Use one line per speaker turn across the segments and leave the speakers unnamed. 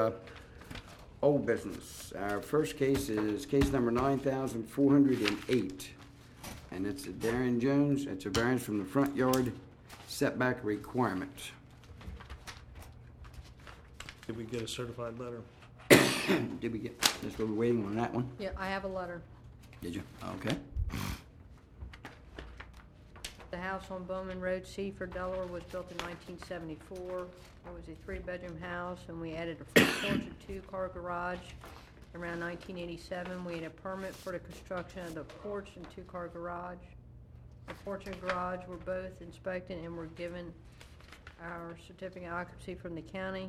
old business. Our first case is case number 9,408. And it's a Darren Jones. It's a variance from the front yard setback requirement.
Did we get a certified letter?
Did we get, that's what we're waiting on that one?
Yeah, I have a letter.
Did you? Okay.
The house on Bowman Road, Seaford, Delaware, was built in 1974. It was a 3-bedroom house, and we added a front porch and 2-car garage. Around 1987, we had a permit for the construction of the porch and 2-car garage. The porch and garage were both inspected and were given our certificate of occupancy from the county.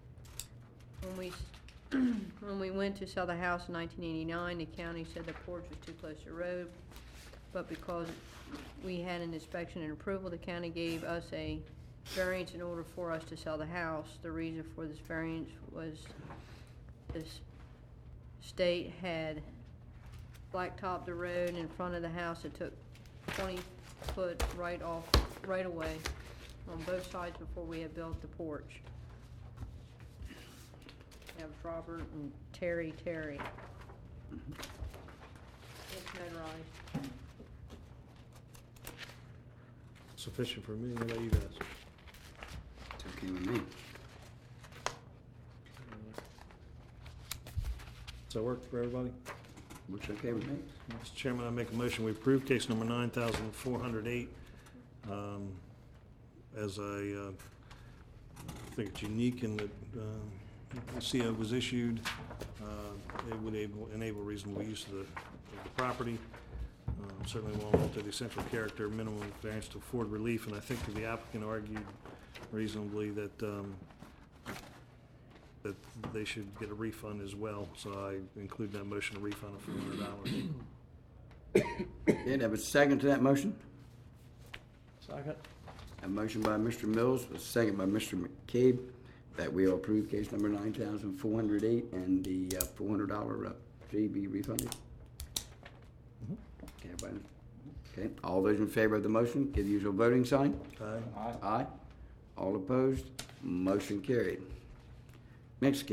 When we went to sell the house in 1989, the county said the porch was too close to the road, but because we had an inspection and approval, the county gave us a variance in order for us to sell the house. The reason for this variance was this state had blacktopped the road in front of the house. It took 20 foot right away on both sides before we had built the porch. That was Robert and Terry. It's notarized.
Sufficient for me. What about you guys?
It's okay with me.
Does that work for everybody?
Looks okay with me.
Mr. Chairman, I make a motion we approve case number 9,408 as I think it's unique in that the CO was issued. It would enable reasonable use of the property. Certainly won't alter the essential character, minimum variance to afford relief, and I think that the applicant argued reasonably that that they should get a refund as well. So I include that motion, a refund of $400.
Okay, have a second to that motion?
Second.
A motion by Mr. Mills, a second by Mr. McCabe, that we will approve case number 9,408 and the $400 fee be refunded. Okay, everybody. Okay, all those in favor of the motion, give the usual voting sign.
Aye.
Aye. All opposed, motion carried. Next case.